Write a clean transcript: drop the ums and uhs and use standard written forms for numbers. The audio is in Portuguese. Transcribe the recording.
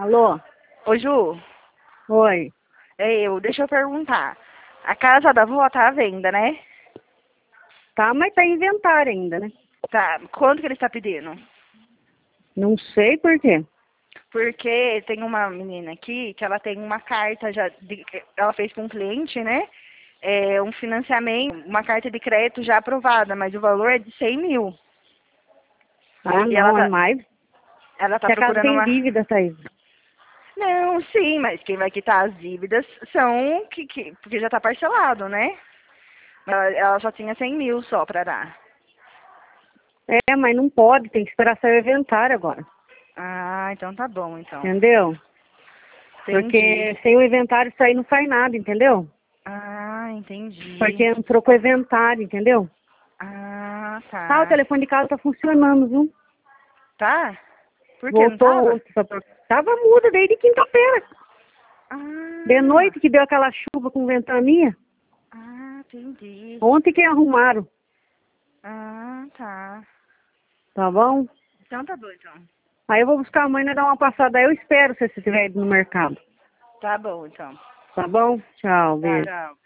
Alô? Ô, Ju, Oi. deixa eu perguntar. A casa da avó tá à venda, né? Tá, mas tá em inventário ainda, né? Tá. Quanto que ele está pedindo? Não sei por quê. Porque tem uma menina aqui que ela tem uma carta ela fez com um cliente, né? É um financiamento, uma carta de crédito já aprovada, mas o valor é de 100 mil. Ah, E ela não, é tá, mais. ela tá Que a casa procurando tem uma. dívida, Thaís. Não, sim, mas quem vai quitar as dívidas são porque já tá parcelado, né? Ela só tinha 100 mil só pra dar. É, mas não pode, tem que esperar sair o inventário agora. Ah, então tá bom, então. Entendeu? Entendi. Porque sem o inventário sair não sai nada, entendeu? Ah, entendi. Porque não trocou inventário, entendeu? Ah, Ah, o tá. telefone de casa tá funcionando, viu? Tá? Por que não Voltou tava? ontem. Tava muda desde quinta-feira. De Ah, noite que deu aquela chuva com ventania. entendi. Ontem que arrumaram. Ah, tá. Tá bom? Então tá bom, então. Aí eu vou buscar a mãe e dar uma passada. Aí eu espero se você estiver indo no mercado. Tá bom, então. Tá bom? Tchau, Tá, beijo. tchau.